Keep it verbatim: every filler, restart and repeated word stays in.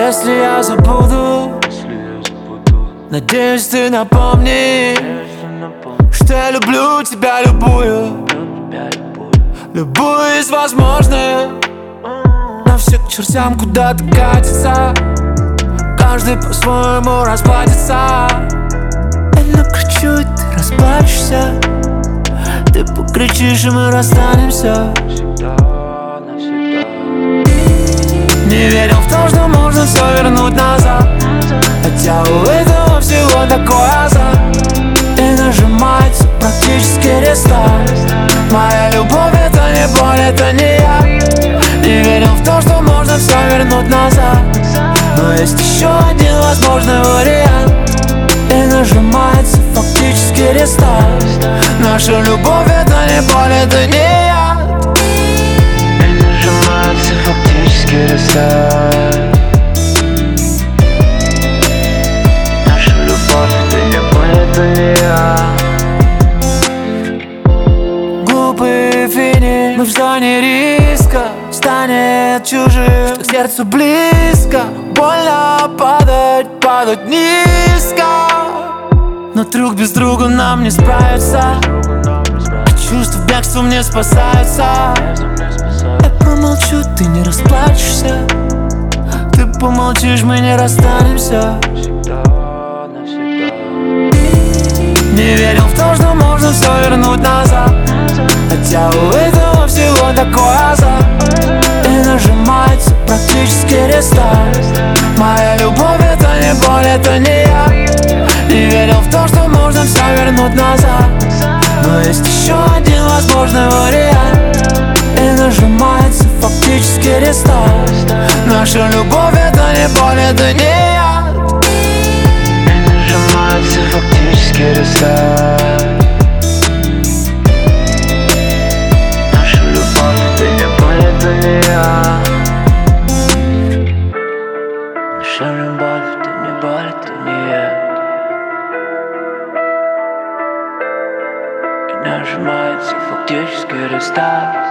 Если я забуду, надеюсь, ты напомнишь, что я люблю тебя любую, любую из возможных. Но все к чертям куда-то катится, каждый по-своему расплатится. Я накричу, и ты расплачешься, ты покричишь, и мы расстанемся. Не верил в то, что можно все вернуть назад, хотя у этого всего такой азарт. И нажимается практически рестарт. Моя любовь — это не боль, это не я. Не верил в то, что можно все вернуть назад, но есть еще один возможный вариант. И нажимается фактически рестарт. Наша любовь — это не боль, это не я. И нажимается фактически рестарт. Наша любовь — это не боль, это не я. Глупый финиш, мы в зоне риска, станет чужим, что к сердцу близко. Больно падать, падать низко, но друг без друга нам не справиться. От чувств бегством не спасаются. Я промолчу, ты не расплачешься, ты помолчишь, мы не расстанемся. Не верил в то, что можно все вернуть назад, хотя у этого всего такой азарт. И нажимается практически рестарт. Моя любовь — это не боль, это не я. Не верил в то, что можно все вернуть назад, но есть еще один возможный вариант. И нажимается фактически рестарт. Наша любовь — это не боль, это не я. И нажимается фактически рестарт. Наша любовь — это не боль, это не я. Наша любовь — это не боль, это не я. И нажимается фактически рестарт.